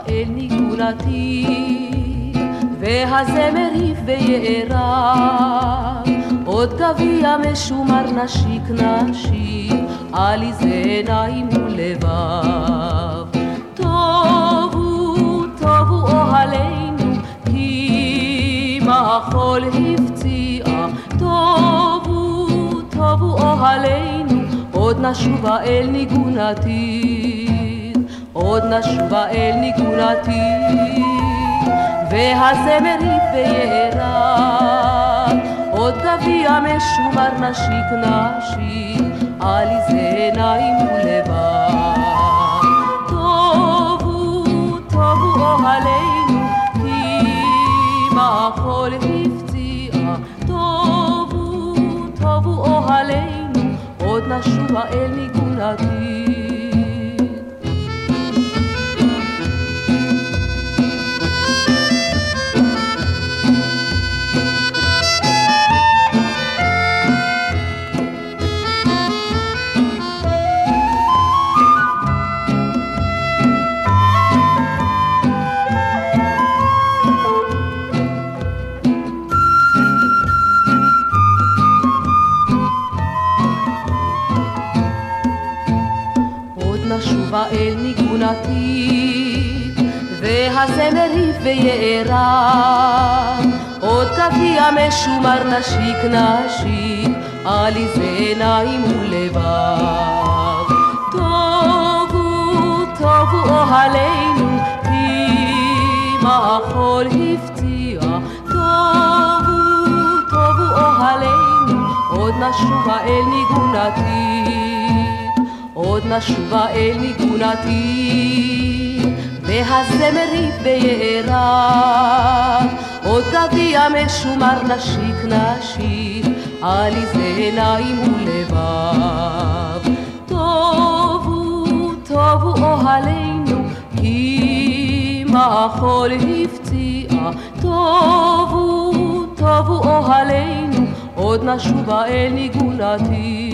אל ניגונתי, והזמר ויערה, עוד גביע משומר נשיק נשיק, על איזה עיניים ולבב. טובו, טובו אוהלינו, כי מחול הפציעה. טובו, טובו אוהלינו, עוד נשובה אל ניגונתי, עוד נשובה אל ניגונתי, והזמר ויערה, עוד גביע משומר נשיק נשיק, על איזה עיניים ולבב. טובו, טובו אוהלינו, כי מחול הפציעה. טובו, טובו אוהלינו, עוד נשובה אל ניגונתי. נשובה אל ניגונתי, והזמר ויערה, עוד גביע משומר נשיק נשיק, על איזה עיניים ולבב. טובו, טובו אוהלינו, כי מחול הפציעה. טובו, טובו אוהלינו, עוד נשובה אל ניגונתי, עוד נשובה אל ניגונתי, והזמר ויערה, עוד גביע משומר נשיק נשיק, על איזה עיניים ולבב. טובו, טובו אוהלינו, כי מחול הפציעה. טובו, טובו אוהלינו, עוד נשובה אל ניגונתי.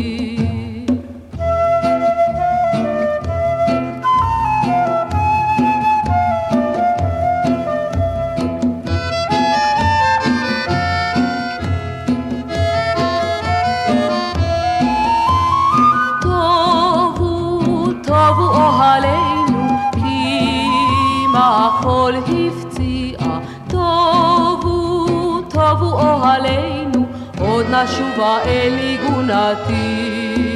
טובו אוהלינו, כי מחול הפציעה. טובו, טובו אוהלינו, עוד נשובה אל ניגונתי.